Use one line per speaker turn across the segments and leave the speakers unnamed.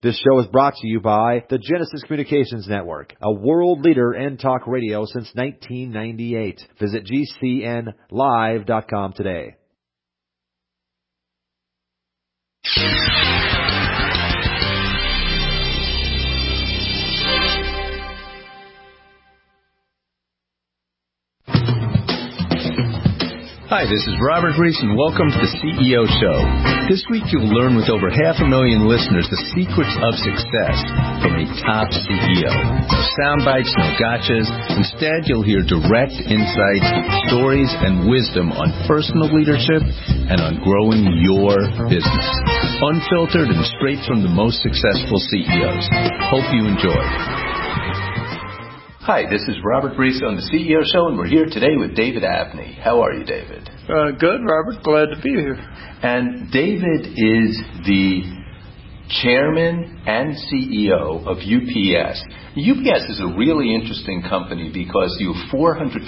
This show is brought to you by the Genesis Communications Network, a world leader in talk radio since 1998. Visit GCNlive.com today.
Hi, this is Robert Reese, and welcome to the CEO Show. This week you'll learn with over 500,000 listeners the secrets of success from a top CEO. No sound bites, no gotchas. Instead, you'll hear direct insights, stories, and wisdom on personal leadership and on growing your business. Unfiltered and straight from the most successful CEOs. Hope you enjoy. Hi, this is Robert Reese on the CEO Show, and we're here today with David Abney. How are you, David?
Good, Robert. Glad to be here.
And David is the chairman and CEO of UPS. UPS is a really interesting company because you have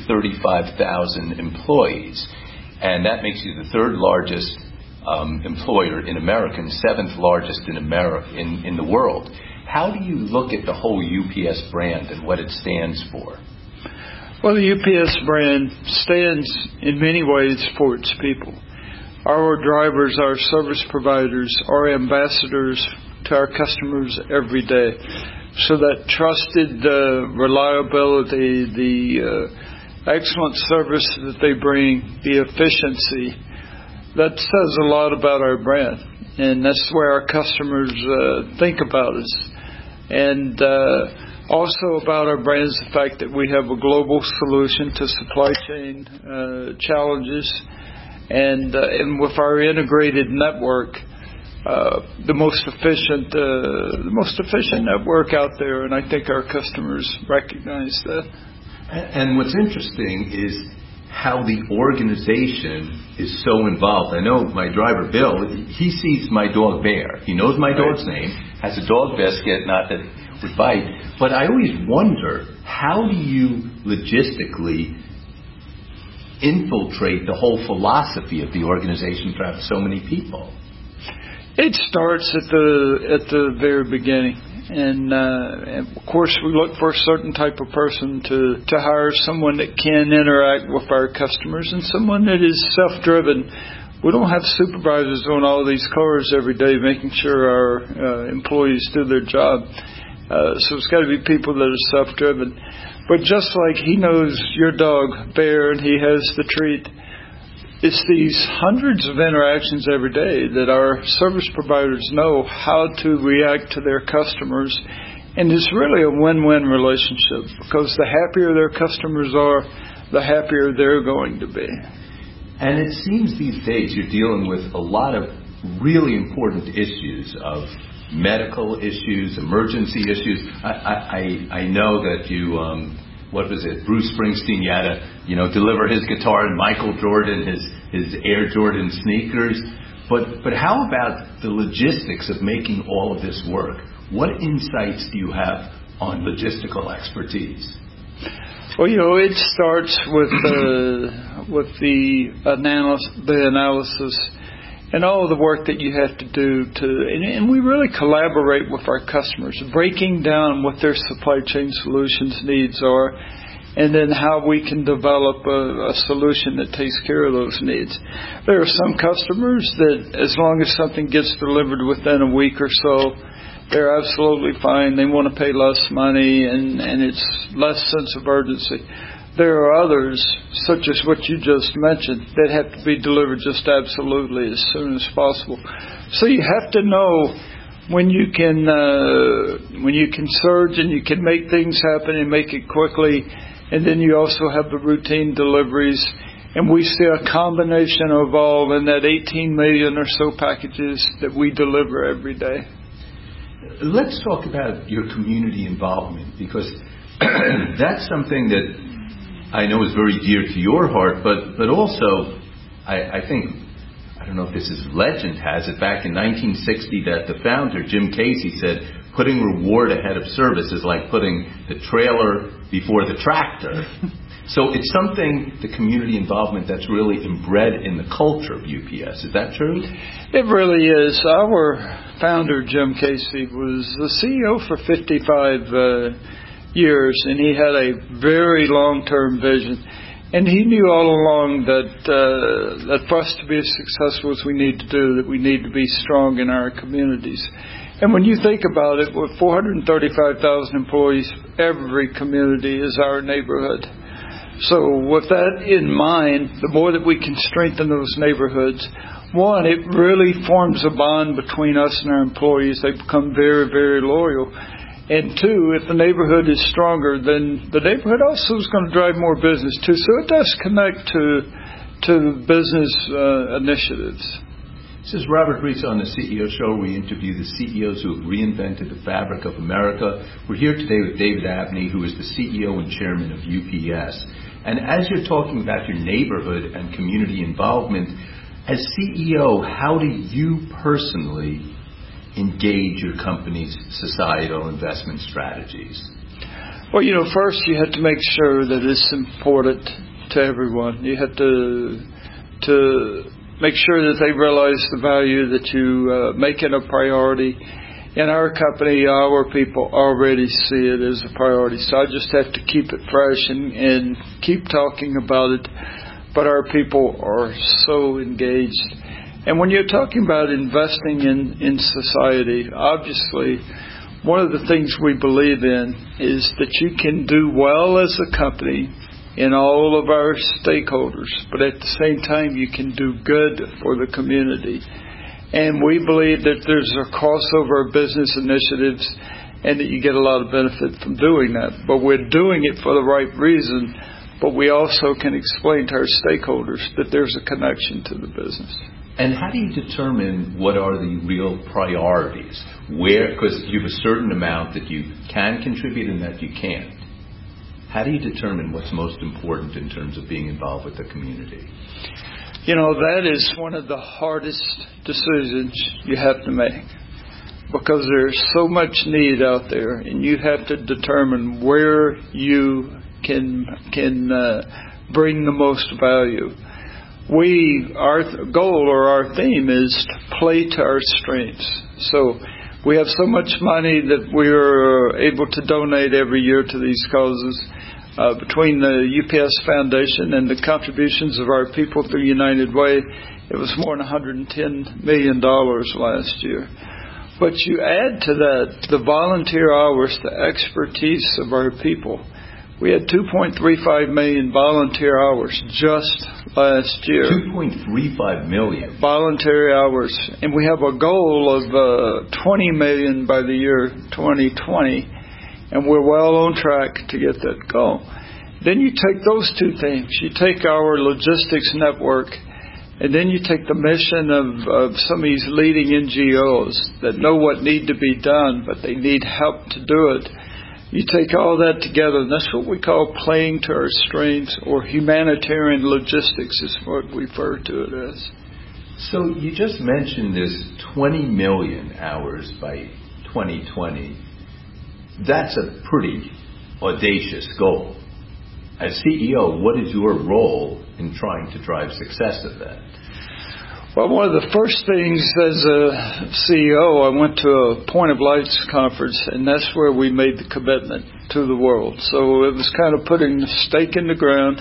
435,000 employees, and that makes you the third largest employer in America and seventh largest in the world. How do you look at the whole UPS brand and what it stands for?
Well, the UPS brand stands in many ways for its people. Our drivers, our service providers, are ambassadors to our customers every day. So that trusted reliability, the excellent service that they bring, the efficiency, that says a lot about our brand. And that's where our customers think about us. And also about our brand is the fact that we have a global solution to supply chain challenges, and with our integrated network, the most efficient network out there, and I think our customers recognize that.
And what's interesting is how the organization is so involved. I know my driver, Bill, he sees my dog, Bear. He knows my dog's name, has a dog biscuit, not that it would bite. But I always wonder, how do you logistically infiltrate the whole philosophy of the organization to have so many people?
It starts at the very beginning. And of course, we look for a certain type of person to hire, someone that can interact with our customers and someone that is self-driven. We don't have supervisors on all these cars every day making sure our employees do their job. So it's got to be people that are self-driven. But just like he knows your dog, Bear, and he has the treat, it's these hundreds of interactions every day that our service providers know how to react to their customers. And it's really a win-win relationship because the happier their customers are, the happier they're going to be.
And it seems these days you're dealing with a lot of really important issues of medical issues, emergency issues. I know that you... what was it? Bruce Springsteen, you had to, deliver his guitar, and Michael Jordan his Air Jordan sneakers. But how about the logistics of making all of this work? What insights do you have on logistical expertise?
Well, it starts with the analysis and all the work that you have to do and we really collaborate with our customers, breaking down what their supply chain solutions needs are, and then how we can develop a solution that takes care of those needs. There are some customers that, as long as something gets delivered within a week or so, they're absolutely fine. They want to pay less money, and it's less sense of urgency. There are others, such as what you just mentioned, that have to be delivered just absolutely as soon as possible. So you have to know when you can surge and you can make things happen and make it quickly, and then you also have the routine deliveries. And we see a combination of all in that 18 million or so packages that we deliver every day.
Let's talk about your community involvement, because that's something that I know is very dear to your heart, but also I think, I don't know if this is legend has it, back in 1960 that the founder, Jim Casey, said putting reward ahead of service is like putting the trailer before the tractor. So it's something, the community involvement, that's really inbred in the culture of UPS. Is that true?
It really is. Our founder, Jim Casey, was the CEO for 55 years, and he had a very long-term vision. And he knew all along that for us to be as successful as we need to do, that we need to be strong in our communities. And when you think about it, with 435,000 employees, every community is our neighborhood. So with that in mind, the more that we can strengthen those neighborhoods, one, it really forms a bond between us and our employees. They become very, very loyal. And two, if the neighborhood is stronger, then the neighborhood also is going to drive more business too. So it does connect to business initiatives.
This is Robert Reese on the CEO Show. We interview the CEOs who have reinvented the fabric of America. We're here today with David Abney, who is the CEO and chairman of UPS. And as you're talking about your neighborhood and community involvement, as CEO, how do you personally engage your company's societal investment strategies?
Well, first you have to make sure that it's important to everyone. You have to make sure that they realize the value that you make it a priority. In our company, our people already see it as a priority. So I just have to keep it fresh and keep talking about it. But our people are so engaged. And when you're talking about investing in society, obviously, one of the things we believe in is that you can do well as a company in all of our stakeholders, but at the same time, you can do good for the community. And we believe that there's a crossover of business initiatives and that you get a lot of benefit from doing that. But we're doing it for the right reason, but we also can explain to our stakeholders that there's a connection to the business.
And how do you determine what are the real priorities? Because you have a certain amount that you can contribute and that you can't. How do you determine what's most important in terms of being involved with the community?
That is one of the hardest decisions you have to make, because there's so much need out there, and you have to determine where you can bring the most value. Our goal or our theme is to play to our strengths. So we have so much money that we're able to donate every year to these causes. Between the UPS Foundation and the contributions of our people through United Way, it was more than $110 million last year. But you add to that the volunteer hours, the expertise of our people. We had 2.35 million volunteer hours just last year.
2.35 million?
Voluntary hours. And we have a goal of 20 million by the year 2020. And we're well on track to get that goal. Then you take those two things. You take our logistics network, and then you take the mission of some of these leading NGOs that know what need to be done, but they need help to do it. You take all that together, and that's what we call playing to our strengths, or humanitarian logistics is what we refer to it as.
So you just mentioned this 20 million hours by 2020. That's a pretty audacious goal. As CEO, what is your role in trying to drive success of that?
Well, one of the first things as a CEO, I went to a Point of Lights conference, and that's where we made the commitment to the world. So it was kind of putting the stake in the ground,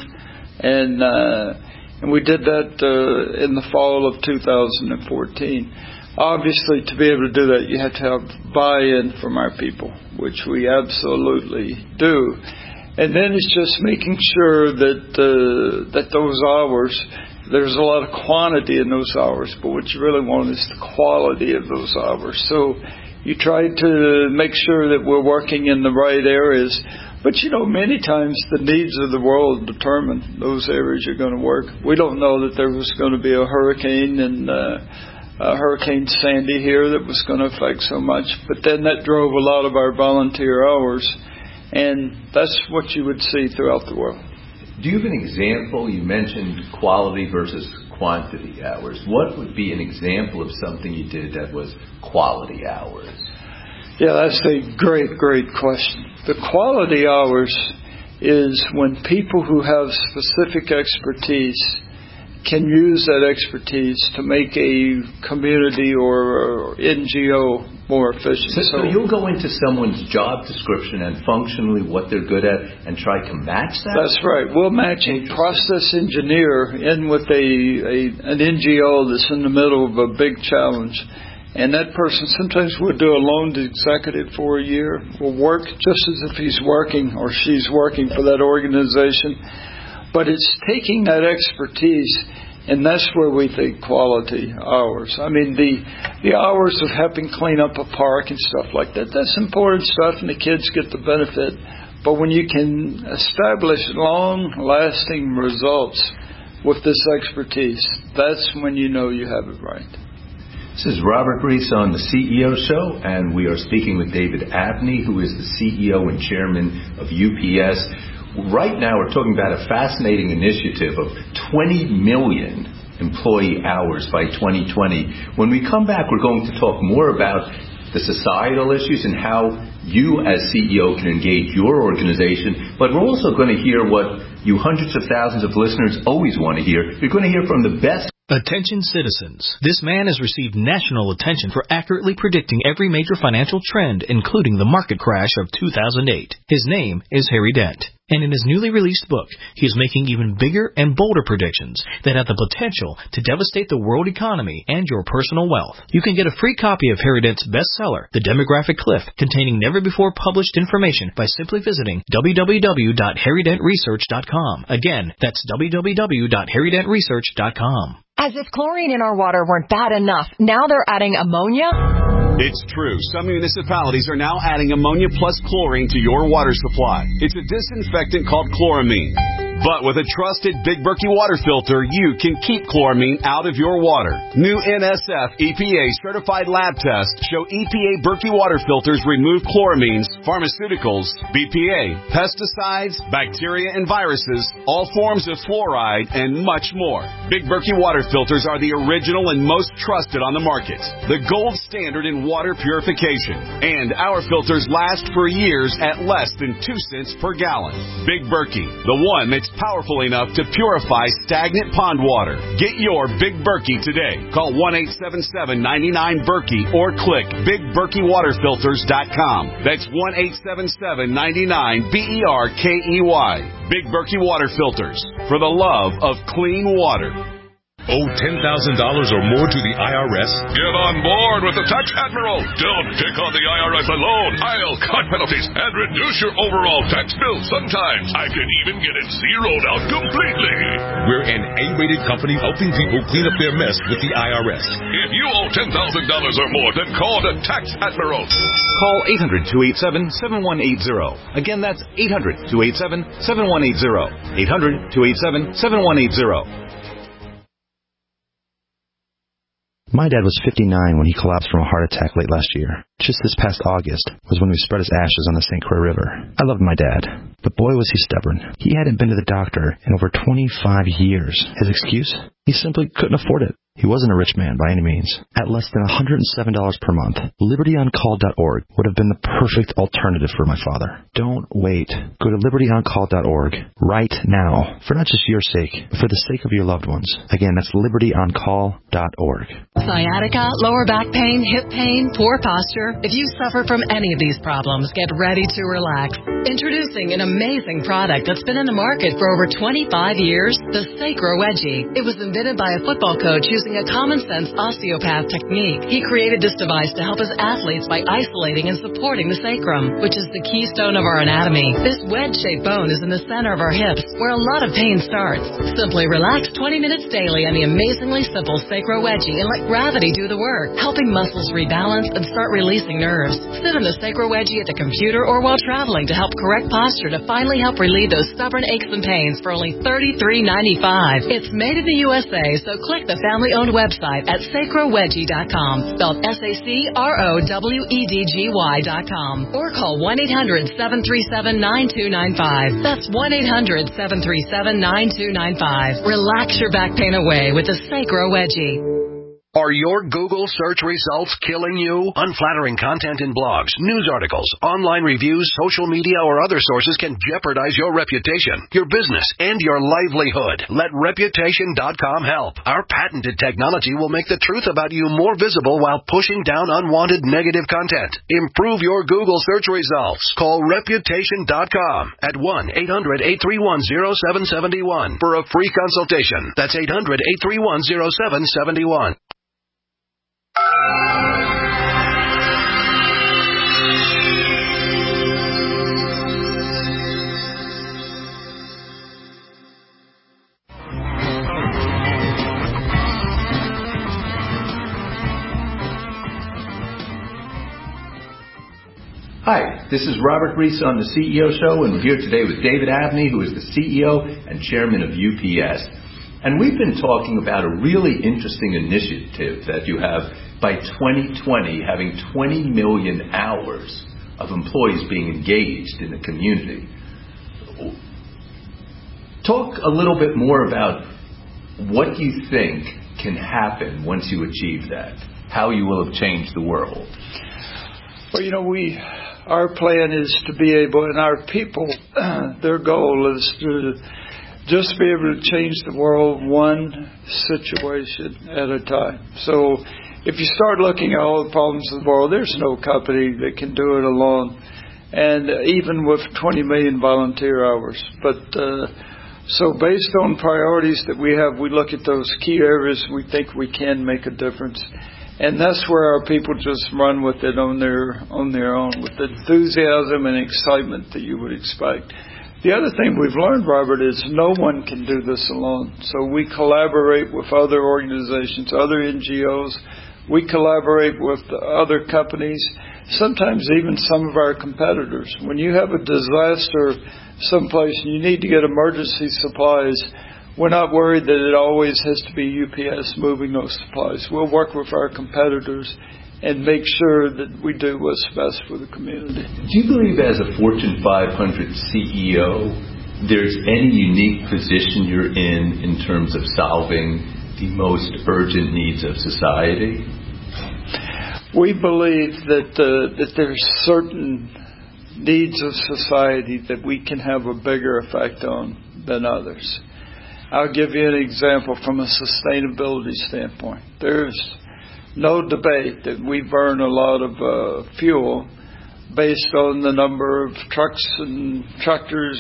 and we did that in the fall of 2014. Obviously, to be able to do that, you have to have buy-in from our people, which we absolutely do. And then it's just making sure that those hours, there's a lot of quantity in those hours, but what you really want is the quality of those hours. So you try to make sure that we're working in the right areas. But, many times the needs of the world determine those areas you're going to work. We don't know that there was going to be a hurricane and Hurricane Sandy here that was going to affect so much, but then that drove a lot of our volunteer hours, and that's what you would see throughout the world.
Do you have an example? You mentioned quality versus quantity hours. What would be an example of something you did that was quality hours?
Yeah, that's a great question. The quality hours is when people who have specific expertise can use that expertise to make a community or NGO more efficient.
So you'll go into someone's job description and functionally what they're good at and try to match that?
That's right. We'll match a process engineer in with an NGO that's in the middle of a big challenge. And that person, sometimes we'll do a loaned executive for a year, will work just as if he's working or she's working for that organization. But it's taking that expertise, and that's where we think quality hours. I mean, the hours of helping clean up a park and stuff like that, that's important stuff, and the kids get the benefit. But when you can establish long-lasting results with this expertise, that's when you know you have it right.
This is Robert Reese on the CEO Show, and we are speaking with David Abney, who is the CEO and chairman of UPS. Right now, we're talking about a fascinating initiative of 20 million employee hours by 2020. When we come back, we're going to talk more about the societal issues and how you as CEO can engage your organization. But we're also going to hear what you hundreds of thousands of listeners always want to hear. You're going to hear from the best.
Attention citizens. This man has received national attention for accurately predicting every major financial trend, including the market crash of 2008. His name is Harry Dent. And in his newly released book, he is making even bigger and bolder predictions that have the potential to devastate the world economy and your personal wealth. You can get a free copy of Harry Dent's bestseller, The Demographic Cliff, containing never-before-published information by simply visiting www.harrydentresearch.com. Again, that's www.harrydentresearch.com.
As if chlorine in our water weren't bad enough, now they're adding ammonia?
It's true. Some municipalities are now adding ammonia plus chlorine to your water supply. It's a disinfectant called chloramine. But with a trusted Big Berkey water filter, you can keep chloramine out of your water. New NSF EPA certified lab tests show EPA Berkey water filters remove chloramines, pharmaceuticals, BPA, pesticides, bacteria and viruses, all forms of fluoride, and much more. Big Berkey water filters are the original and most trusted on the market. The gold standard in water purification. And our filters last for years at less than 2 cents per gallon. Big Berkey, the one that's powerful enough to purify stagnant pond water. Get your Big Berkey today. Call 1-877-99-BERKEY or click BigBerkeyWaterFilters.com. That's 1-877-99-BERKEY. Big Berkey Water Filters, for the love of clean water.
Owe $10,000 or more to the IRS?
Get on board with the Tax Admiral. Don't take on the IRS alone. I'll cut penalties and reduce your overall tax bill. Sometimes I can even get it zeroed out completely.
We're an A-rated company helping people clean up their mess with the IRS.
If you owe $10,000 or more, then call the Tax Admiral.
Call 800-287-7180. Again, that's 800-287-7180. 800-287-7180.
My dad was 59 when he collapsed from a heart attack late last year. Just this past August was when we spread his ashes on the St. Croix River. I loved my dad, but boy was he stubborn. He hadn't been to the doctor in over 25 years. His excuse? He simply couldn't afford it. He wasn't a rich man by any means. At less than $107 per month, LibertyOnCall.org would have been the perfect alternative for my father. Don't wait. Go to LibertyOnCall.org right now, for not just your sake, but for the sake of your loved ones. Again, that's LibertyOnCall.org.
Sciatica, lower back pain, hip pain, poor posture. If you suffer from any of these problems, get ready to relax. Introducing an amazing product that's been in the market for over 25 years, the Sacro Wedgie. It was invented by a football coach using a common-sense osteopath technique. He created this device to help his athletes by isolating and supporting the sacrum, which is the keystone of our anatomy. This wedge-shaped bone is in the center of our hips, where a lot of pain starts. Simply relax 20 minutes daily on the amazingly simple Sacro Wedgie and let gravity do the work, helping muscles rebalance and start releasing nerves. Sit on the Sacro Wedgie at the computer or while traveling to help correct posture to finally help relieve those stubborn aches and pains for only $33.95. It's made in the USA, so click the family-owned website at sacrowedgie.com, spelled SACROWEDGY.com, or call 1-800-737-9295. That's 1-800-737-9295. Relax your back pain away with the Sacro Wedgie.
Are your Google search results killing you? Unflattering content in blogs, news articles, online reviews, social media, or other sources can jeopardize your reputation, your business, and your livelihood. Let Reputation.com help. Our patented technology will make the truth about you more visible while pushing down unwanted negative content. Improve your Google search results. Call Reputation.com at 1-800-831-0771 for a free consultation. That's 800-831-0771.
Hi, this is Robert Reese on the CEO Show, and we're here today with David Abney, who is the CEO and Chairman of UPS. And we've been talking about a really interesting initiative that you have by 2020, having 20 million hours of employees being engaged in the community. Talk a little bit more about what you think can happen once you achieve that, how you will have changed the world.
Well, our plan is to be able, and our people, their goal is to just be able to change the world one situation at a time. So if you start looking at all the problems of the world, there's no company that can do it alone, and even with 20 million volunteer hours. But so based on priorities that we have, we look at those key areas we think we can make a difference. And that's where our people just run with it on their own, with enthusiasm and excitement that you would expect. The other thing we've learned, Robert, is no one can do this alone. So we collaborate with other organizations, other NGOs. We collaborate with other companies, sometimes even some of our competitors. When you have a disaster someplace and you need to get emergency supplies, we're not worried that it always has to be UPS moving those supplies. We'll work with our competitors and make sure that we do what's best for the community.
Do you believe as a Fortune 500 CEO, there's any unique position you're in terms of solving the most urgent needs of society?
We believe that there's certain needs of society that we can have a bigger effect on than others. I'll give you an example from a sustainability standpoint. There's no debate that we burn a lot of fuel based on the number of trucks and tractors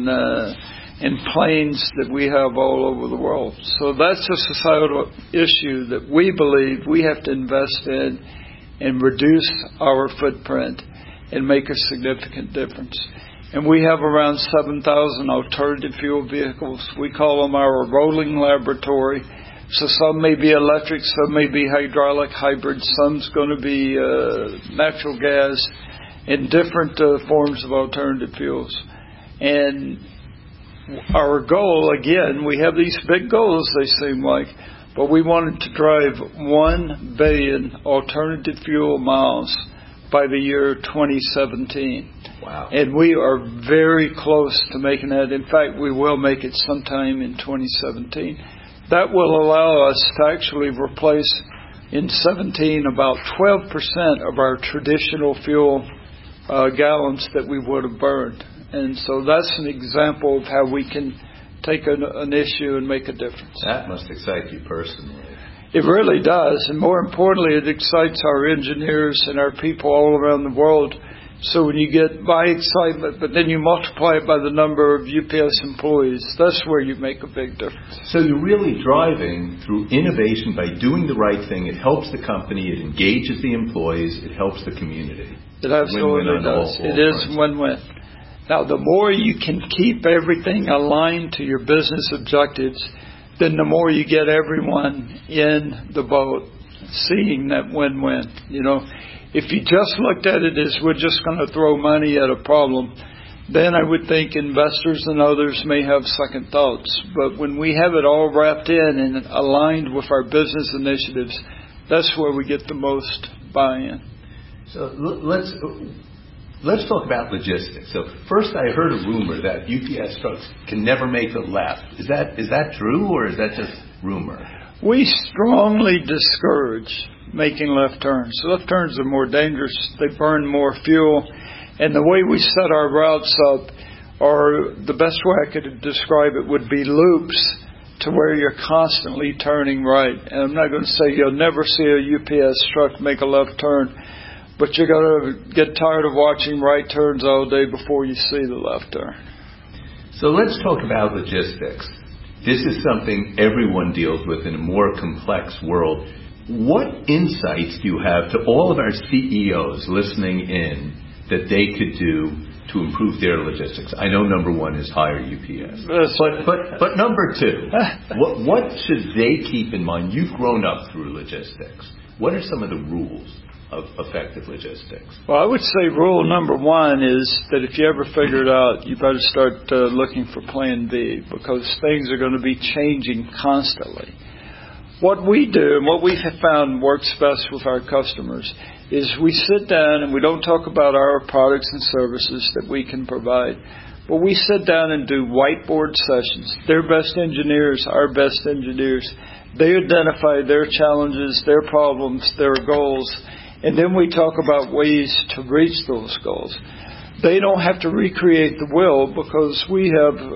and planes that we have all over the world. So that's a societal issue that we believe we have to invest in and reduce our footprint and make a significant difference. And we have around 7,000 alternative fuel vehicles. We call them our rolling laboratory. So some may be electric, some may be hydraulic, hybrid, some's going to be natural gas, and different forms of alternative fuels. And our goal, again, we have these big goals, they seem like, but we wanted to drive 1 billion alternative fuel miles by the year 2017.
Wow.
And we are very close to making that. In fact, we will make it sometime in 2017. That will allow us to actually replace in 17 about 12% of our traditional fuel gallons that we would have burned. And so that's an example of how we can take an issue and make a difference.
That must excite you personally.
It really does. And more importantly, it excites our engineers and our people all around the world. So when you get my excitement, but then you multiply it by the number of UPS employees, that's where you make a big difference.
So you're really driving through innovation by doing the right thing. It helps the company. It engages the employees. It helps the community.
It absolutely does. It is win-win. Now, the more you can keep everything aligned to your business objectives, then the more you get everyone in the boat seeing that win-win. You know, if you just looked at it as we're just going to throw money at a problem, then I would think investors and others may have second thoughts. But when we have it all wrapped in and aligned with our business initiatives, that's where we get the most buy-in.
So let's talk about logistics. So first I heard a rumor that UPS trucks can never make a left. Is that true, or is that just rumor?
We strongly discourage making left turns. Left turns are more dangerous. They burn more fuel. And the way we set our routes up, or the best way I could describe it would be loops to where you're constantly turning right. And I'm not going to say you'll never see a UPS truck make a left turn, but you're going to get tired of watching right turns all day before you see the left turn.
So let's talk about logistics. This is something everyone deals with in a more complex world. What insights do you have to all of our CEOs listening in that they could do to improve their logistics? I know number one is hire UPS. But number two, what should they keep in mind? You've grown up through logistics. What are some of the rules of effective logistics?
Well, I would say rule number one is that if you ever figure it out, you better start looking for plan B, because things are going to be changing constantly. What we do and what we have found works best with our customers is we sit down and we don't talk about our products and services that we can provide, but we sit down and do whiteboard sessions. Their best engineers, our best engineers, they identify their challenges, their problems, their goals, and then we talk about ways to reach those goals. They don't have to recreate the wheel, because we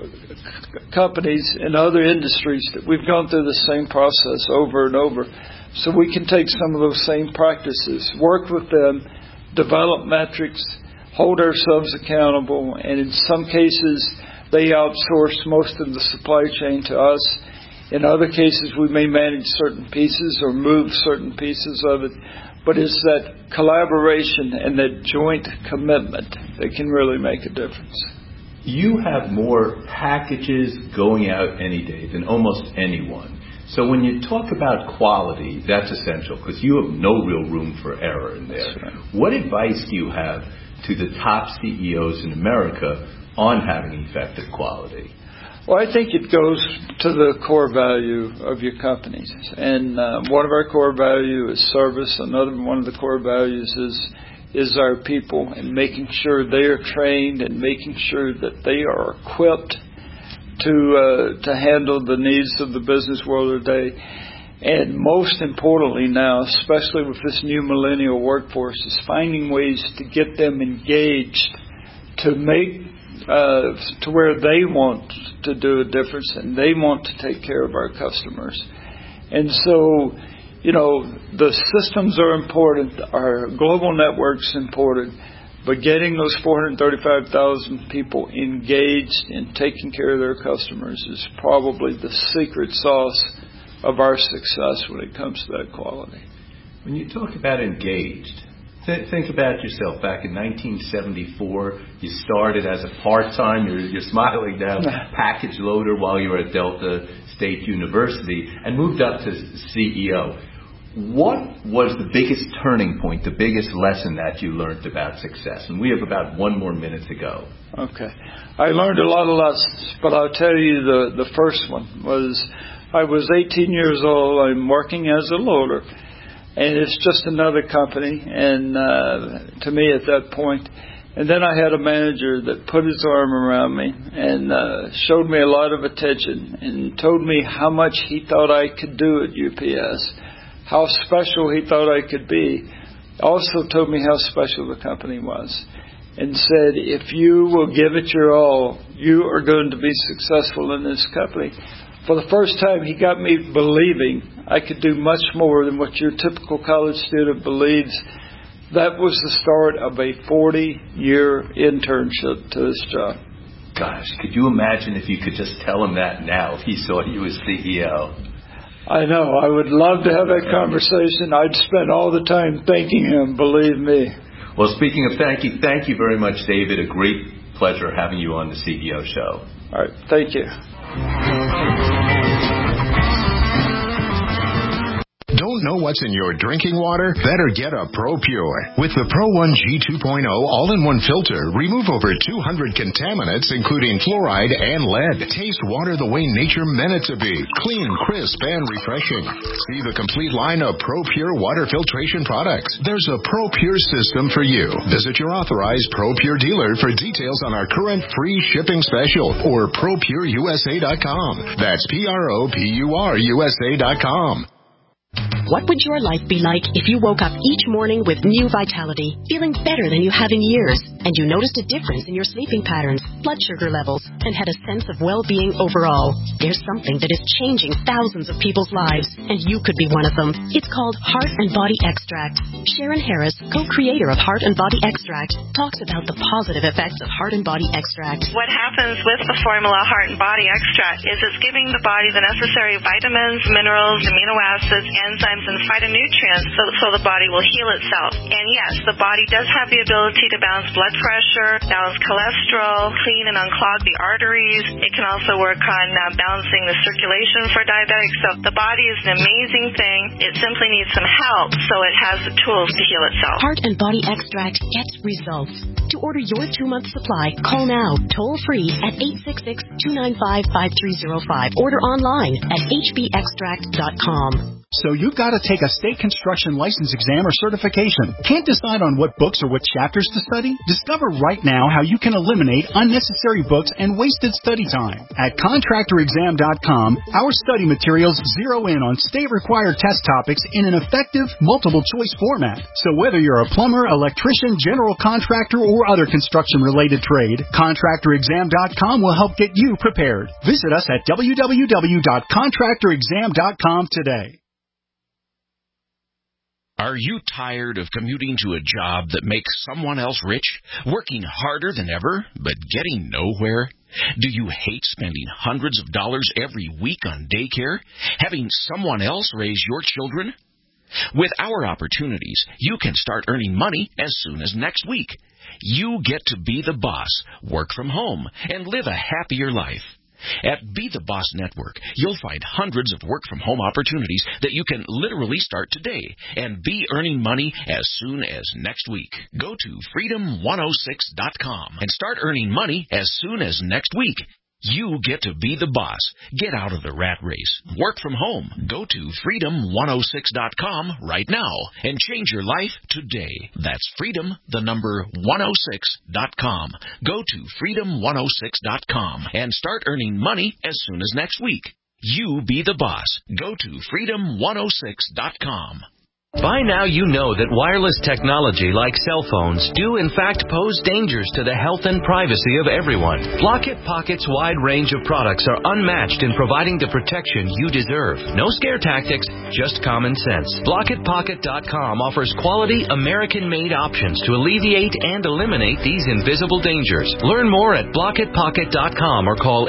have companies in other industries that we've gone through the same process over and over. So we can take some of those same practices, work with them, develop metrics, hold ourselves accountable, and in some cases they outsource most of the supply chain to us. In other cases we may manage certain pieces or move certain pieces of it. But it's that collaboration and that joint commitment that can really make a difference.
You have more packages going out any day than almost anyone. So when you talk about quality, that's essential, because you have no real room for error in there.
Right.
What advice do you have to the top CEOs in America on having effective quality?
Well, I think it goes to the core value of your companies. And one of our core values is service. Another one of the core values is our people, and making sure they are trained and making sure that they are equipped to handle the needs of the business world today. And most importantly now, especially with this new millennial workforce, is finding ways to get them engaged to make to where they want to do a difference and they want to take care of our customers. And so, the systems are important, our global network's important, but getting those 435,000 people engaged in taking care of their customers is probably the secret sauce of our success when it comes to that quality.
When you talk about engaged, think about yourself. Back in 1974, you started as a part-time, you're smiling now, package loader while you were at Delta State University, and moved up to CEO. What was the biggest turning point, the biggest lesson that you learned about success? And we have about 1 more minute to go.
Okay. I learned a lot of lessons, but I'll tell you the first one was, I was 18 years old, I'm working as a loader, and it's just another company, and to me at that point. And then I had a manager that put his arm around me and showed me a lot of attention and told me how much he thought I could do at UPS, how special he thought I could be. Also told me how special the company was, and said, if you will give it your all, you are going to be successful in this company. For the first time, he got me believing I could do much more than what your typical college student believes. That was the start of a 40-year internship to this job.
Gosh, could you imagine if you could just tell him that now, if he saw you as CEO?
I know. I would love to have that conversation. I'd spend all the time thanking him, believe me.
Well, speaking of thank you very much, David. A great pleasure having you on the CEO Show.
All right. Thank you.
Don't Don't know what's in your drinking water? Better get a ProPure. With the Pro 1 G2.0 all-in-one filter, remove over 200 contaminants, including fluoride and lead. Taste water the way nature meant it to be. Clean, crisp, and refreshing. See the complete line of ProPure water filtration products. There's a ProPure system for you. Visit your authorized ProPure dealer for details on our current free shipping special or ProPureUSA.com. That's ProPureUSA.com.
What would your life be like if you woke up each morning with new vitality, feeling better than you have in years, and you noticed a difference in your sleeping patterns, blood sugar levels, and had a sense of well-being overall? There's something that is changing thousands of people's lives, and you could be one of them. It's called Heart and Body Extract. Sharon Harris, co-creator of Heart and Body Extract, talks about the positive effects of Heart and Body Extract.
What happens with the formula Heart and Body Extract is it's giving the body the necessary vitamins, minerals, amino acids, enzymes, and phytonutrients so the body will heal itself. And yes, the body does have the ability to balance blood pressure, balance cholesterol, clean and unclog the arteries. It can also work on balancing the circulation for diabetics. So the body is an amazing thing. It simply needs some help so it has the tools to heal itself.
Heart and Body Extract gets results. To order your 2-month supply, call now, toll free at 866-295-5305. Order online at hbextract.com.
So you've got to take a state construction license exam or certification. Can't decide on what books or what chapters to study? Discover right now how you can eliminate unnecessary books and wasted study time. At contractorexam.com, our study materials zero in on state-required test topics in an effective, multiple-choice format. So whether you're a plumber, electrician, general contractor, or other construction-related trade, contractorexam.com will help get you prepared. Visit us at www.contractorexam.com today.
Are you tired of commuting to a job that makes someone else rich, working harder than ever, but getting nowhere? Do you hate spending hundreds of dollars every week on daycare, having someone else raise your children? With our opportunities, you can start earning money as soon as next week. You get to be the boss, work from home, and live a happier life. At Be the Boss Network, you'll find hundreds of work-from-home opportunities that you can literally start today and be earning money as soon as next week. Go to freedom106.com and start earning money as soon as next week. You get to be the boss. Get out of the rat race. Work from home. Go to freedom106.com right now and change your life today. That's freedom106.com. Go to freedom106.com and start earning money as soon as next week. You be the boss. Go to freedom106.com.
By now you know that wireless technology like cell phones do in fact pose dangers to the health and privacy of everyone. Blockit Pocket's wide range of products are unmatched in providing the protection you deserve. No scare tactics, just common sense. BlockitPocket.com offers quality American-made options to alleviate and eliminate these invisible dangers. Learn more at BlockitPocket.com or call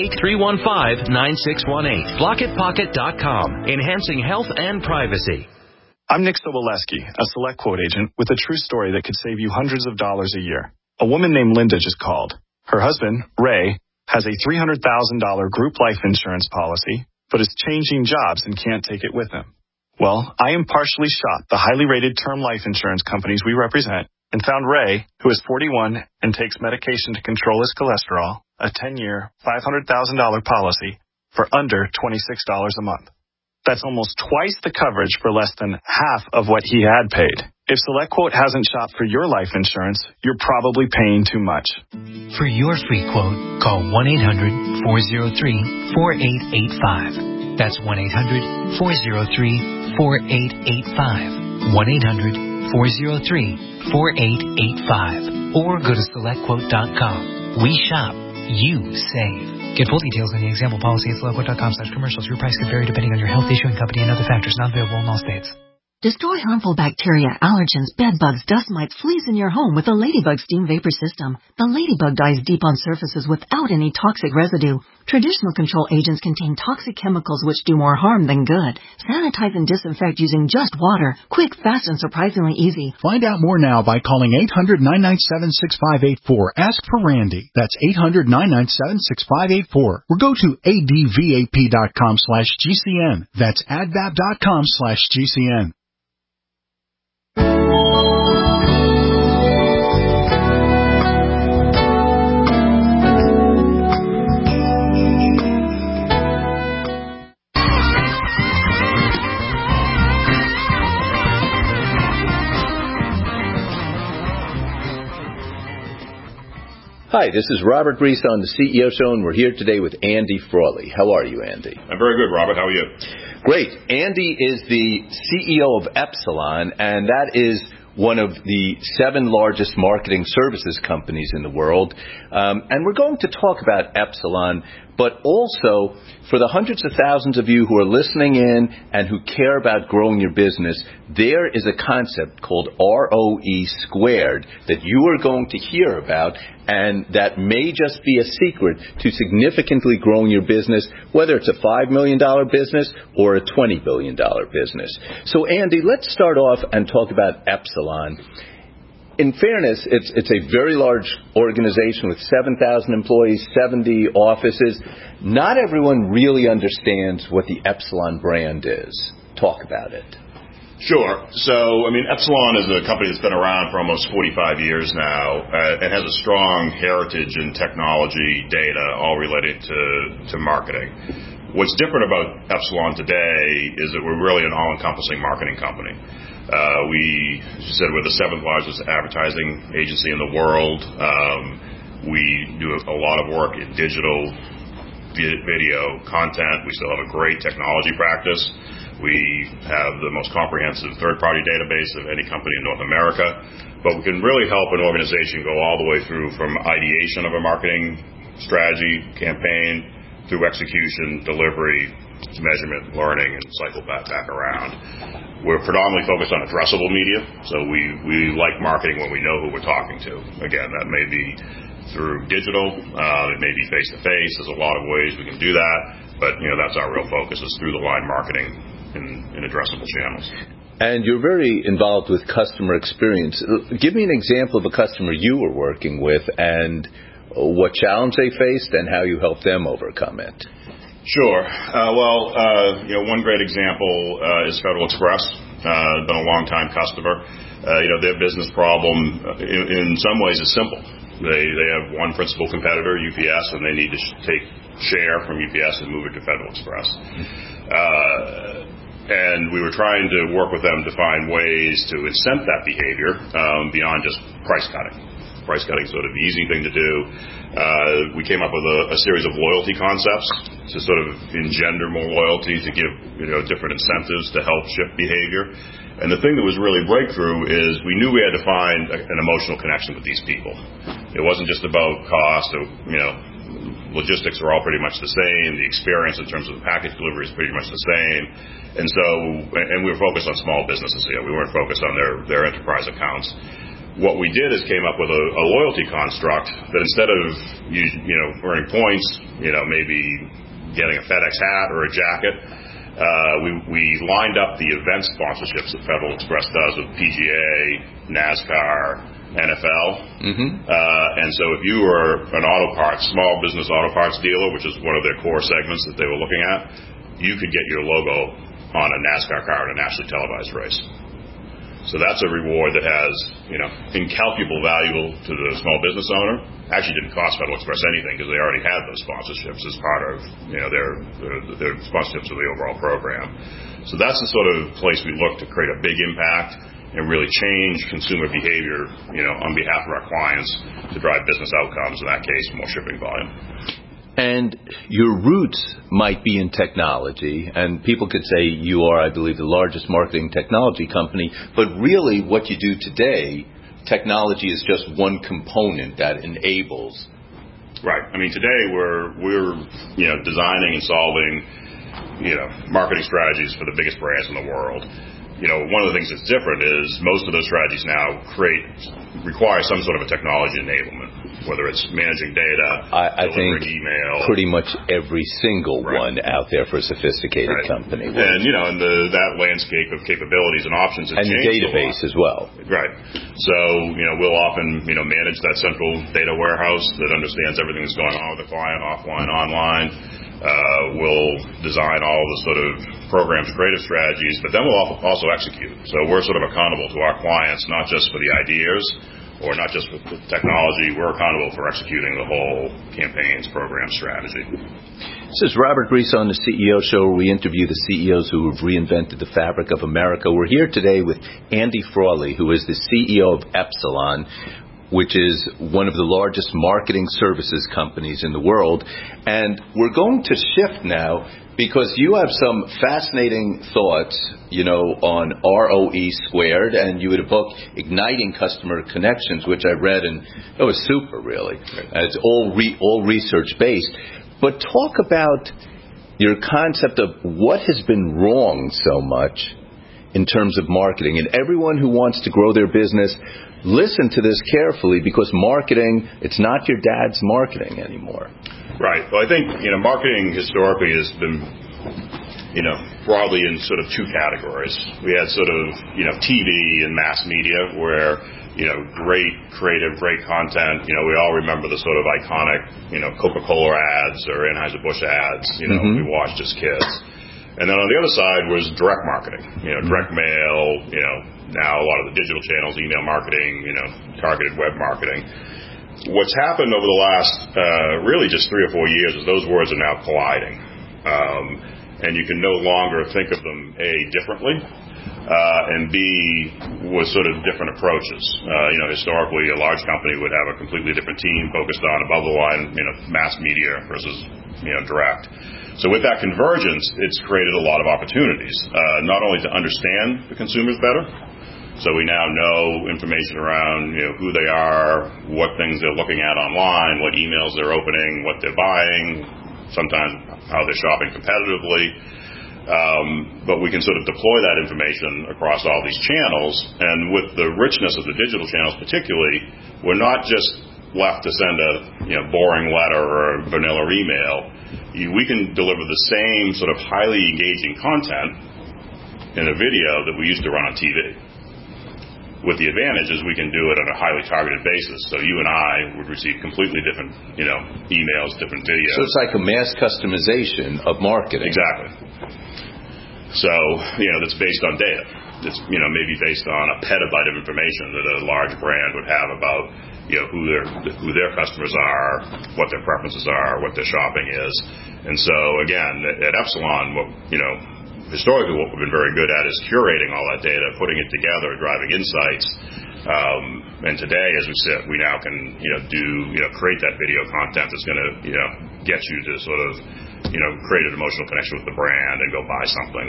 888-315-9618. BlockitPocket.com, enhancing health and privacy.
I'm Nick Soboleski, a Select Quote agent with a true story that could save you hundreds of dollars a year. A woman named Linda just called. Her husband, Ray, has a $300,000 group life insurance policy, but is changing jobs and can't take it with him. Well, I impartially shot the highly rated term life insurance companies we represent and found Ray, who is 41 and takes medication to control his cholesterol, a 10-year, $500,000 policy for under $26 a month. That's almost twice the coverage for less than half of what he had paid. If SelectQuote hasn't shopped for your life insurance, you're probably paying too much.
For your free quote, call 1-800-403-4885. That's 1-800-403-4885. 1-800-403-4885. Or go to SelectQuote.com. We shop. You save. Get full details on the example policy at SelectQuote.com/commercials. Your price can vary depending on your health, issue, and company and other factors. Not available in all states.
Destroy harmful bacteria, allergens, bedbugs, dust mites, fleas in your home with the Ladybug Steam Vapor System. The Ladybug dies deep on surfaces without any toxic residue. Traditional control agents contain toxic chemicals which do more harm than good. Sanitize and disinfect using just water. Quick, fast, and surprisingly easy.
Find out more now by calling 800-997-6584. Ask for Randy. That's 800-997-6584. Or go to advap.com/GCN. That's advap.com/GCN.
Hi, this is Robert Reese on the CEO Show, and we're here today with Andy Frawley. How are you, Andy?
I'm very good, Robert. How are you?
Great. Andy is the CEO of Epsilon, and that is one of the 7 largest marketing services companies in the world. And we're going to talk about Epsilon, but also for the hundreds of thousands of you who are listening in and who care about growing your business, there is a concept called ROE squared that you are going to hear about, and that may just be a secret to significantly growing your business, whether it's a $5 million business or a $20 billion business. So, Andy, let's start off and talk about Epsilon. In fairness, it's a very large organization with 7,000 employees, 70 offices. Not everyone really understands what the Epsilon brand is. Talk about it.
Sure. So, Epsilon is a company that's been around for almost 45 years now. It has a strong heritage in technology, data, all related to marketing. What's different about Epsilon today is that we're really an all-encompassing marketing company. We said we're the 7th largest advertising agency in the world. We do a lot of work in digital, video, content. We still have a great technology practice. We have the most comprehensive third-party database of any company in North America. But we can really help an organization go all the way through from ideation of a marketing strategy, campaign, through execution, delivery, measurement, learning, and cycle back around. We're predominantly focused on addressable media, so we like marketing when we know who we're talking to. Again, that may be through digital, it may be face-to-face. There's a lot of ways we can do that, but that's our real focus, is through the line marketing in addressable channels.
And you're very involved with customer experience. Give me an example of a customer you were working with and what challenge they faced and how you helped them overcome it.
Sure. One great example is Federal Express. Been a long-time customer. Their business problem in some ways is simple. They have one principal competitor, UPS, and they need to take share from UPS and move it to Federal Express. And we were trying to work with them to find ways to incent that behavior beyond just price cutting. Price cutting is sort of the easy thing to do. We came up with a series of loyalty concepts to sort of engender more loyalty, to give different incentives to help shift behavior. And the thing that was really breakthrough is we knew we had to find an emotional connection with these people. It wasn't just about cost. Logistics are all pretty much the same. The experience in terms of the package delivery is pretty much the same. And we were focused on small businesses here. We weren't focused on their enterprise accounts. What we did is came up with a loyalty construct that instead of earning points, maybe getting a FedEx hat or a jacket, we lined up the event sponsorships that Federal Express does with PGA, NASCAR, NFL. And so if you were an small business auto parts dealer, which is one of their core segments that they were looking at, you could get your logo on a NASCAR car at a nationally televised race. So that's a reward that has, incalculable value to the small business owner. Actually didn't cost Federal Express anything because they already had those sponsorships as part of, their sponsorships of the overall program. So that's the sort of place we look to create a big impact and really change consumer behavior, on behalf of our clients to drive business outcomes, in that case, more shipping volume.
And your roots might be in technology, and people could say you are, I believe, the largest marketing technology company, but really what you do today, technology is just one component that enables.
Right. Today we're designing and solving, marketing strategies for the biggest brands in the world. one of the things that's different is most of those strategies now require some sort of a technology enablement, whether it's managing data,
I think
email.
Pretty much every single one out there for a sophisticated company.
And, and that landscape of capabilities and options has changed.
And the database as well.
Right. So, we'll often, manage that central data warehouse that understands everything that's going on with the client, offline, online. We'll design all the sort of programs, creative strategies, but then we'll also execute. So we're sort of accountable to our clients, not just for the ideas or not just with the technology. We're accountable for executing the whole campaigns, program, strategy.
This is Robert Griese on the CEO Show, where we interview the CEOs who have reinvented the fabric of America. We're here today with Andy Frawley, who is the CEO of Epsilon, which is one of the largest marketing services companies in the world. And we're going to shift now because you have some fascinating thoughts, on ROE squared, and you had a book, Igniting Customer Connections, which I read, and it was super, really. It's all research-based. But talk about your concept of what has been wrong so much in terms of marketing. And everyone who wants to grow their business, listen to this carefully, because marketing, it's not your dad's marketing anymore.
Right. Well, I think, marketing historically has been, broadly in sort of two categories. We had sort of, TV and mass media where, great creative, great content. We all remember the sort of iconic, Coca-Cola ads or Anheuser-Busch ads, we watched as kids. And then on the other side was direct marketing, direct mail, now a lot of the digital channels, email marketing, targeted web marketing. What's happened over the last really just 3 or 4 years is those words are now colliding. And you can no longer think of them, A, differently, and B, with sort of different approaches. Historically, a large company would have a completely different team focused on above the line, mass media versus, direct. So with that convergence, it's created a lot of opportunities, not only to understand the consumers better. So we now know information around, who they are, what things they're looking at online, what emails they're opening, what they're buying, sometimes how they're shopping competitively. But we can sort of deploy that information across all these channels. And with the richness of the digital channels particularly, we're not just left to send a boring letter or a vanilla email. We can deliver the same sort of highly engaging content in a video that we used to run on TV. With the advantage is we can do it on a highly targeted basis. So you and I would receive completely different, emails, different videos.
So it's like a mass customization of marketing.
Exactly. So, that's based on data. It's, maybe based on a petabyte of information that a large brand would have about, who their customers are, what their preferences are, what their shopping is. And so, again, at Epsilon, historically what we've been very good at is curating all that data, putting it together, driving insights. And today, as we sit, we now can, create that video content that's going to, get you to sort of, create an emotional connection with the brand and go buy something,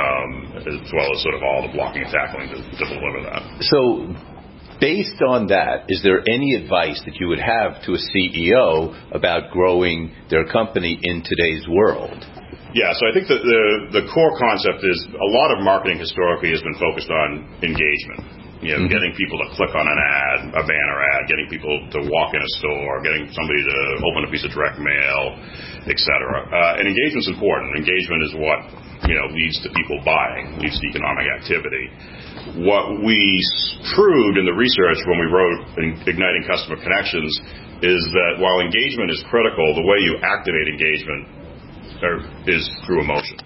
as well as sort of all the blocking and tackling to deliver that.
So, based on that, is there any advice that you would have to a CEO about growing their company in today's world?
Yeah, so I think that the core concept is a lot of marketing historically has been focused on engagement. Getting people to click on an ad, a banner ad, getting people to walk in a store, getting somebody to open a piece of direct mail, etc. And engagement's important. Engagement is what leads to people buying, leads to economic activity. What we proved in the research when we wrote Igniting Customer Connections is that while engagement is critical, the way you activate engagement is through emotion.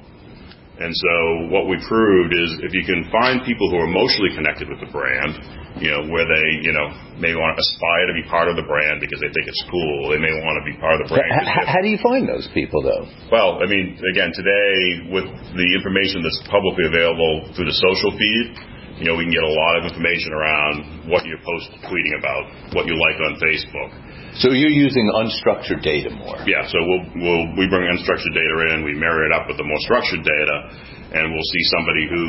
And so what we proved is if you can find people who are emotionally connected with the brand, where they, may want to aspire to be part of the brand because they think it's cool. They may want to be part of the brand.
How do you find those people, though?
Well, I mean, again, today with the information that's publicly available through the social feed, we can get a lot of information around what you're tweeting about, what you like on Facebook.
So you're using unstructured data more?
Yeah, so we bring unstructured data in, we marry it up with the more structured data, and we'll see somebody who,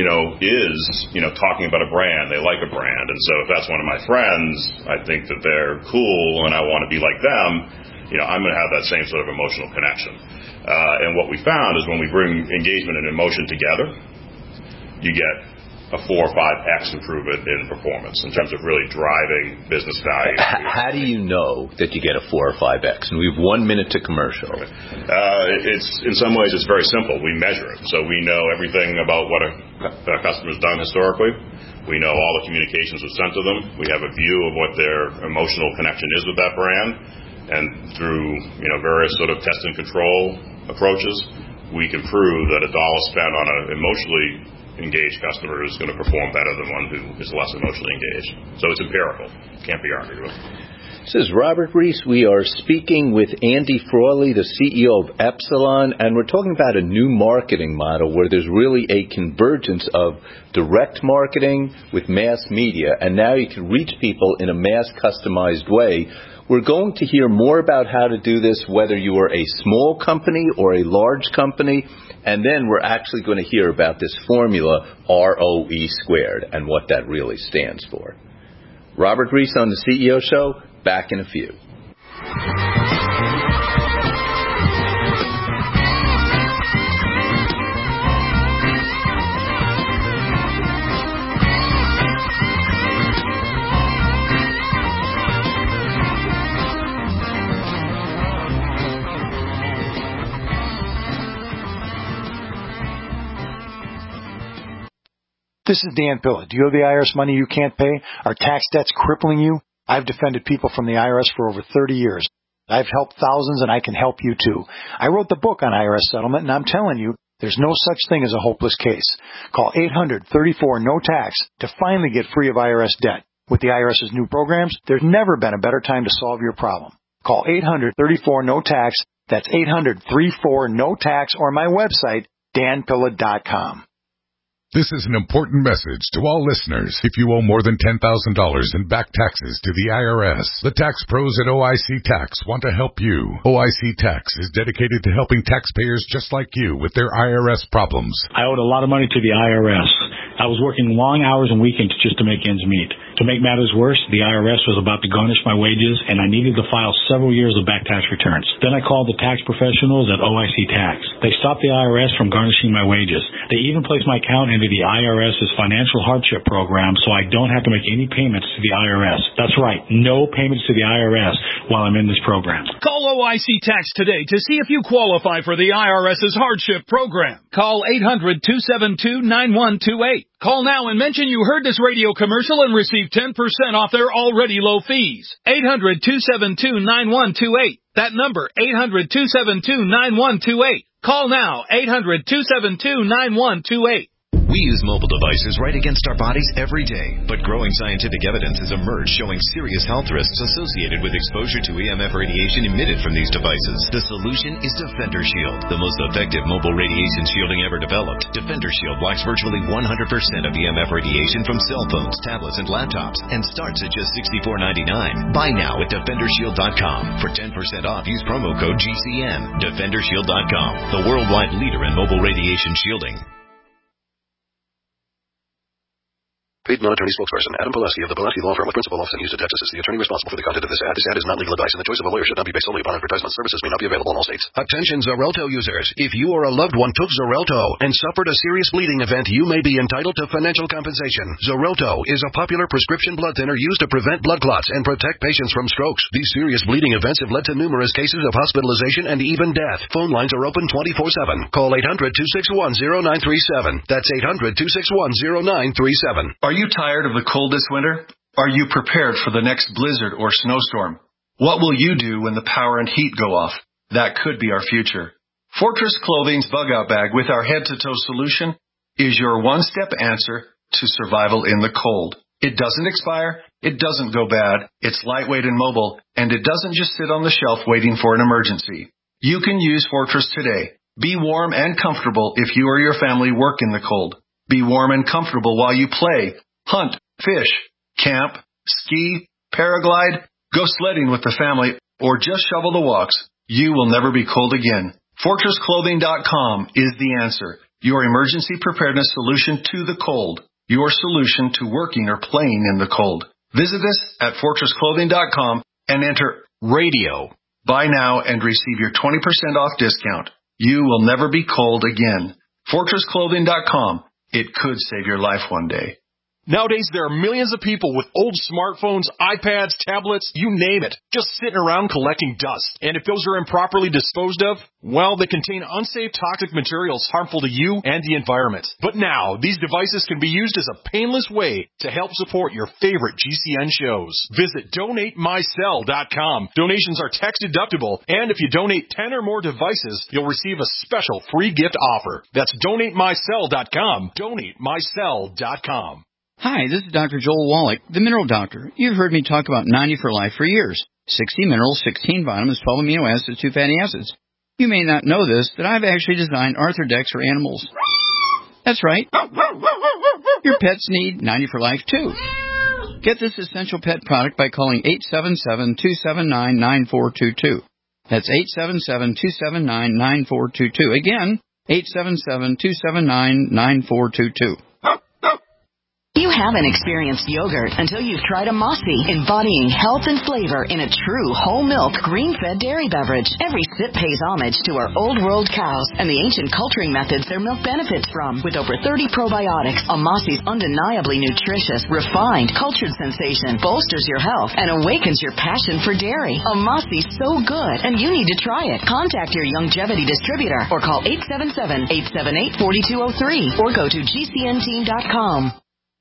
is, talking about a brand, they like a brand. And so if that's one of my friends, I think that they're cool and I want to be like them, I'm going to have that same sort of emotional connection. And what we found is when we bring engagement and emotion together, you get a 4 or 5x improvement in performance in terms of really driving business value.
How do you know that you get a 4 or 5x? And we have 1 minute to commercial.
It's in some ways it's very simple. We measure it, so we know everything about what a customer's done historically. We know all the communications we've sent to them. We have a view of what their emotional connection is with that brand, and through various sort of test and control approaches, we can prove that $1 spent on an emotionally engaged customer is going to perform better than one who is less emotionally engaged. So it's empirical. Can't be argued with.
This is Robert Reese. We are speaking with Andy Frawley, the CEO of Epsilon, and we're talking about a new marketing model where there's really a convergence of direct marketing with mass media, and now you can reach people in a mass customized way. We're going to hear more about how to do this, whether you are a small company or a large company. And then we're actually going to hear about this formula, ROE squared, and what that really stands for. Robert Reese on the CEO Show, back in a few.
This is Dan Pilla. Do you owe the IRS money you can't pay? Are tax debts crippling you? I've defended people from the IRS for over 30 years. I've helped thousands, and I can help you too. I wrote the book on IRS settlement, and I'm telling you, there's no such thing as a hopeless case. Call 800-34-NO-TAX to finally get free of IRS debt. With the IRS's new programs, there's never been a better time to solve your problem. Call 800-34-NO-TAX. That's 800-34-NO-TAX, or my website, danpilla.com.
This is an important message to all listeners. If you owe more than $10,000 in back taxes to the IRS, the tax pros at OIC Tax want to help you. OIC Tax is dedicated to helping taxpayers just like you with their IRS problems.
I owed a lot of money to the IRS. I was working long hours and weekends just to make ends meet. To make matters worse, the IRS was about to garnish my wages, and I needed to file several years of back tax returns. Then I called the tax professionals at OIC Tax. They stopped the IRS from garnishing my wages. They even placed my account into the IRS's financial hardship program, so I don't have to make any payments to the IRS. That's right, no payments to the IRS while I'm in this program.
Call OIC Tax today to see if you qualify for the IRS's hardship program. Call 800-272-9128. Call now and mention you heard this radio commercial and receive 10% off their already low fees. 800-272-9128. That number, 800-272-9128. Call now, 800-272-9128.
We use mobile devices right against our bodies every day, but growing scientific evidence has emerged showing serious health risks associated with exposure to EMF radiation emitted from these devices. The solution is Defender Shield, the most effective mobile radiation shielding ever developed. Defender Shield blocks virtually 100% of EMF radiation from cell phones, tablets, and laptops, and starts at just $64.99. Buy now at DefenderShield.com. For 10% off, use promo code GCN. DefenderShield.com, the worldwide leader in mobile radiation shielding.
Paid non-attorney spokesperson Adam Pulaski of the Pulaski Law Firm with principal office in Houston, Texas is the attorney responsible for the content of this ad. This ad is not legal advice, and the choice of a lawyer should not be based solely upon advertisement. Services may not be available in all states. Attention Xarelto users. If you or a loved one took Xarelto and suffered a serious bleeding event, you may be entitled to financial compensation. Xarelto is a popular prescription blood thinner used to prevent blood clots and protect patients from strokes. These serious bleeding events have led to numerous cases of hospitalization and even death. Phone lines are open 24/7. Call 800-261-0937. That's 800-261-0937.
Are you tired of the cold this winter? Are you prepared for the next blizzard or snowstorm? What will you do when the power and heat go off? That could be our future. Fortress Clothing's Bug-Out Bag with our head-to-toe solution is your one-step answer to survival in the cold. It doesn't expire, it doesn't go bad, it's lightweight and mobile, and it doesn't just sit on the shelf waiting for an emergency. You can use Fortress today. Be warm and comfortable if you or your family work in the cold. Be warm and comfortable while you play, hunt, fish, camp, ski, paraglide, go sledding with the family, or just shovel the walks. You will never be cold again. FortressClothing.com is the answer. Your emergency preparedness solution to the cold. Your solution to working or playing in the cold. Visit us at FortressClothing.com and enter radio. Buy now and receive your 20% off discount. You will never be cold again. FortressClothing.com. It could save your life one day.
Nowadays, there are millions of people with old smartphones, iPads, tablets, you name it, just sitting around collecting dust. And if those are improperly disposed of, well, they contain unsafe toxic materials harmful to you and the environment. But now, these devices can be used as a painless way to help support your favorite GCN shows. Visit DonateMyCell.com. Donations are tax deductible, and if you donate 10 or more devices, you'll receive a special free gift offer. That's DonateMyCell.com. DonateMyCell.com.
Hi, this is Dr. Joel Wallach, the Mineral Doctor. You've heard me talk about 90 for Life for years. 60 minerals, 16 vitamins, 12 amino acids, 2 fatty acids. You may not know this, but I've actually designed Arthrodex for animals. That's right. Your pets need 90 for Life, too. Get this essential pet product by calling 877-279-9422. That's 877-279-9422. Again, 877-279-9422.
You haven't experienced yogurt until you've tried a Mossy, embodying health and flavor in a true whole milk, green-fed dairy beverage. Every sip pays homage to our old world cows and the ancient culturing methods their milk benefits from. With over 30 probiotics, a Mossy's undeniably nutritious, refined, cultured sensation bolsters your health and awakens your passion for dairy. A Mossy's so good, and you need to try it. Contact your Youngevity distributor or call 877-878-4203 or go to GCNteam.com.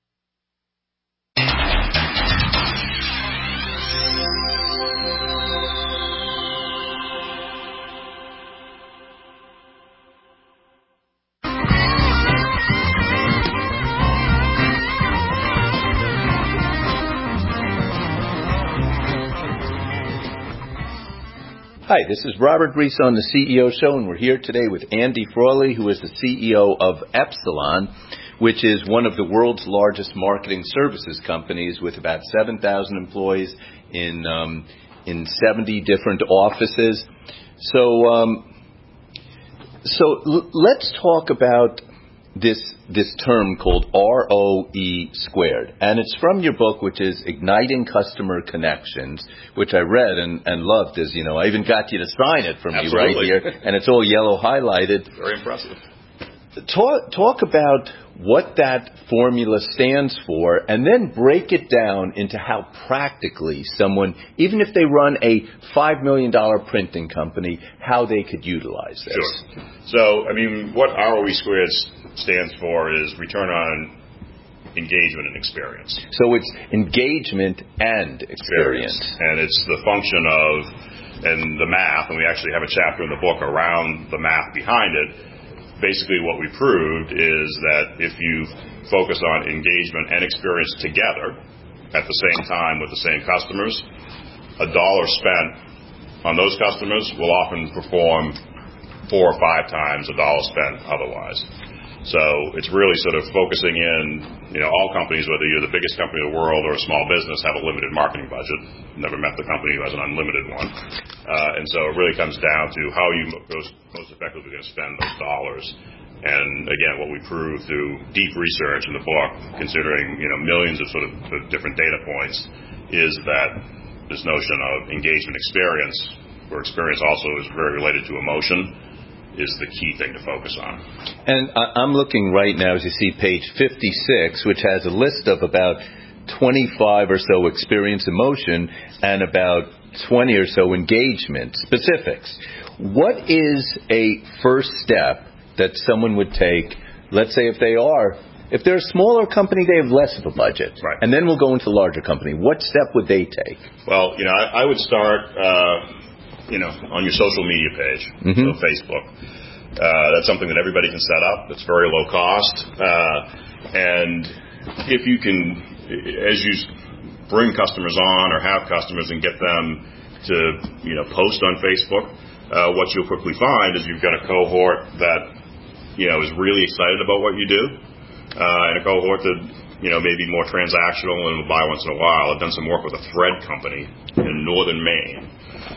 Hi, this is Robert Reese on the CEO Show, and we're here today with Andy Frawley, who is the CEO of Epsilon, which is one of the world's largest marketing services companies with about 7,000 employees in 70 different offices. So let's talk about this term called ROE squared. And it's from your book, which is Igniting Customer Connections, which I read and loved. As you know, I even got you to sign it for me right here, and it's all yellow highlighted.
Very impressive.
Talk about what that formula stands for, and then break it down into how practically someone, even if they run a $5 million printing company, how they could utilize this.
Sure. So, I mean, what ROE squared stands for is return on engagement and experience.
So it's engagement and experience.
And it's the function of, and the math, and we actually have a chapter in the book around the math behind it. Basically what we proved is that if you focus on engagement and experience together at the same time with the same customers, $1 spent on those customers will often perform 4 or 5 times $1 spent otherwise. So it's really sort of focusing in, all companies, whether you're the biggest company in the world or a small business, have a limited marketing budget. Never met the company who has an unlimited one. And so it really comes down to how you most effectively going to spend those dollars. And again, what we proved through deep research in the book, considering, millions of sort of different data points, is that this notion of engagement experience, where experience also is very related to emotion, is the key thing to focus on.
And I'm looking right now, as you see, page 56, which has a list of about 25 or so experience emotion and about 20 or so engagement specifics. What is a first step that someone would take, let's say if they're a smaller company, they have less of a budget.
Right.
And then we'll go into a larger company. What step would they take?
Well, I would start on your social media page, so Facebook. That's something that everybody can set up. It's very low cost. And if you can, as you bring customers on or have customers and get them to, post on Facebook, what you'll quickly find is you've got a cohort that, is really excited about what you do, and a cohort that, may be more transactional and will buy once in a while. I've done some work with a thread company in northern Maine.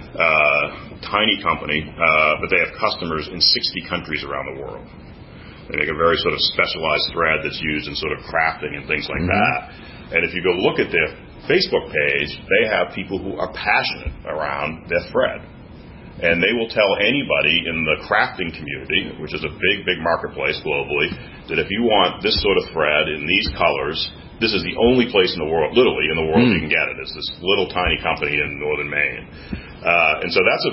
Tiny company, but they have customers in 60 countries around the world. They make a very sort of specialized thread that's used in sort of crafting and things like that. And if you go look at their Facebook page, they have people who are passionate around their thread. And they will tell anybody in the crafting community, which is a big, big marketplace globally, that if you want this sort of thread in these colors, this is the only place in the world, literally in the world, you can get it. It's this little tiny company in northern Maine. And so that's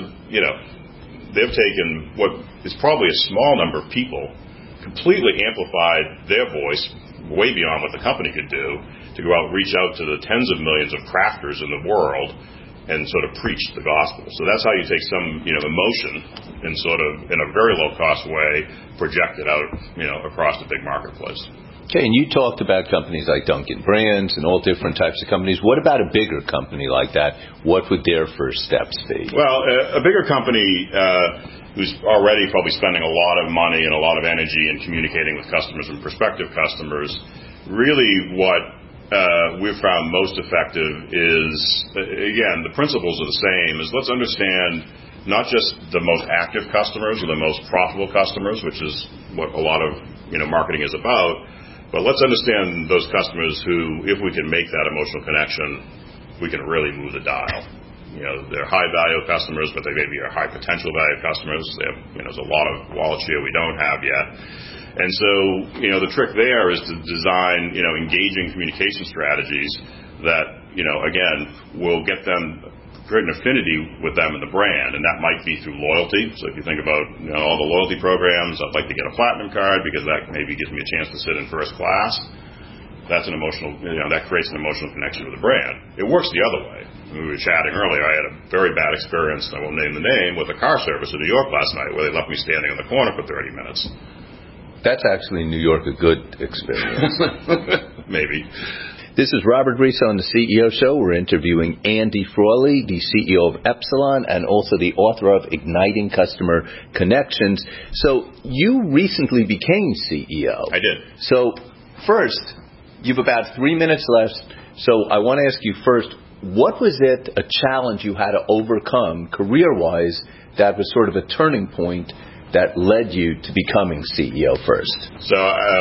they've taken what is probably a small number of people, completely amplified their voice way beyond what the company could do to go out and reach out to the tens of millions of crafters in the world and sort of preach the gospel. So that's how you take some, emotion and sort of, in a very low-cost way, project it out, across the big marketplace.
Okay, and you talked about companies like Dunkin' Brands and all different types of companies. What about a bigger company like that? What would their first steps be?
Well, a bigger company who's already probably spending a lot of money and a lot of energy in communicating with customers and prospective customers, really what we've found most effective is, again, the principles are the same, is let's understand not just the most active customers or the most profitable customers, which is what a lot of marketing is about, but let's understand those customers who, if we can make that emotional connection, we can really move the dial. They're high-value customers, but they may be our high-potential value customers. They have, there's a lot of wallet share we don't have yet. And so, the trick there is to design, engaging communication strategies that, again, will get them, create an affinity with them and the brand. And that might be through loyalty. So if you think about, all the loyalty programs, I'd like to get a platinum card because that maybe gives me a chance to sit in first class. That's an emotional, that creates an emotional connection with the brand. It works the other way. We were chatting earlier. I had a very bad experience, I won't name the name, with a car service in New York last night where they left me standing on the corner for 30 minutes.
That's actually in New York a good experience.
Maybe.
This is Robert Ries on the CEO Show. We're interviewing Andy Frawley, the CEO of Epsilon, and also the author of Igniting Customer Connections. So you recently became CEO.
I did.
So first, you've about 3 minutes left. So I want to ask you first, what was it, a challenge you had to overcome career-wise that was sort of a turning point that led you to becoming CEO first?
So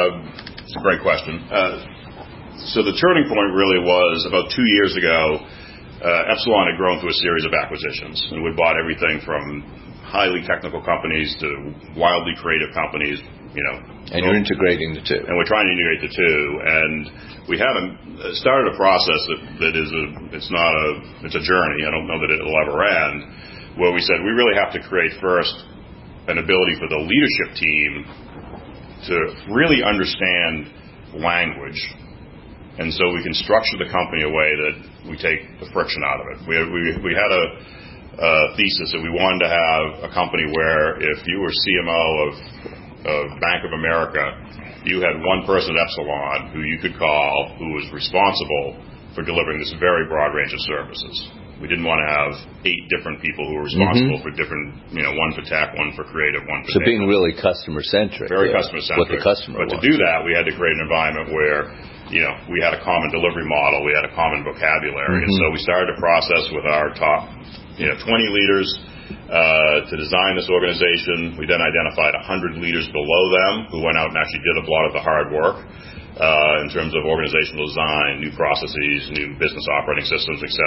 it's a great question. So the turning point really was about 2 years ago. Epsilon had grown through a series of acquisitions, and we bought everything from highly technical companies to wildly creative companies.
And you're integrating the two.
And we're trying to integrate the two. And we haven't started a process it's a journey. I don't know that it'll ever end. Where we said we really have to create first an ability for the leadership team to really understand language, and so we can structure the company in a way that we take the friction out of it. We had a thesis that we wanted to have a company where if you were CMO of Bank of America, you had one person at Epsilon who you could call who was responsible for delivering this very broad range of services. We didn't want to have 8 different people who were responsible for different, one for tech, one for creative, one for
So being really customer-centric.
Very customer-centric.
What the customer
But
wants.
to do that, we had to create an environment where, we had a common delivery model, we had a common vocabulary. And so we started a process with our top, 20 leaders to design this organization. We then identified 100 leaders below them who went out and actually did a lot of the hard work. In terms of organizational design, new processes, new business operating systems, et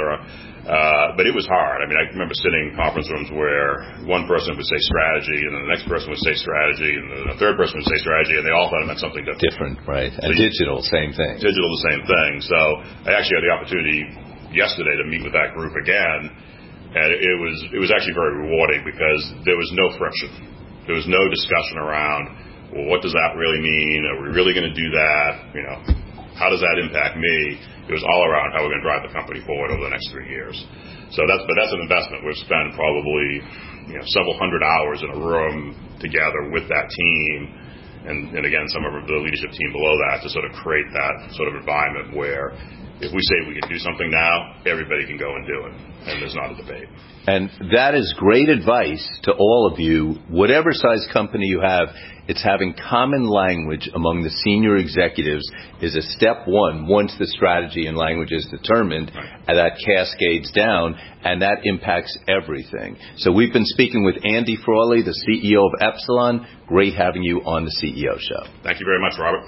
cetera. But it was hard. I remember sitting in conference rooms where one person would say strategy, and then the next person would say strategy, and then the third person would say strategy, and they all thought it meant something different.
Different, right. And digital, same thing.
Digital, the same thing. So I actually had the opportunity yesterday to meet with that group again, and it was actually very rewarding because there was no friction. There was no discussion around, well, what does that really mean? Are we really going to do that? How does that impact me? It was all around how we're going to drive the company forward over the next 3 years. So that's an investment. We've spent probably several hundred hours in a room together with that team, and again, some of the leadership team below that to sort of create that sort of environment where if we say we can do something now, everybody can go and do it, and there's not a debate.
And that is great advice to all of you. Whatever size company you have, it's having common language among the senior executives is a step one once the strategy and language is determined, and that cascades down, and that impacts everything. So we've been speaking with Andy Frawley, the CEO of Epsilon. Great having you on the CEO Show.
Thank you very much, Robert.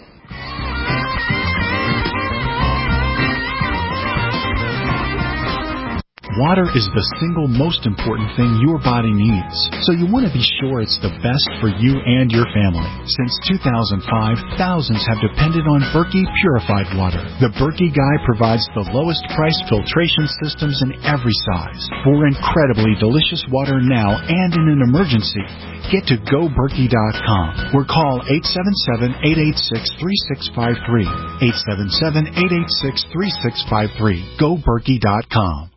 Water is the single most important thing your body needs, so you want to be sure it's the best for you and your family. Since 2005, thousands have depended on Berkey purified water. The Berkey Guy provides the lowest price filtration systems in every size. For incredibly delicious water now and in an emergency, get to GoBerkey.com or call 877-886-3653. 877-886-3653. GoBerkey.com.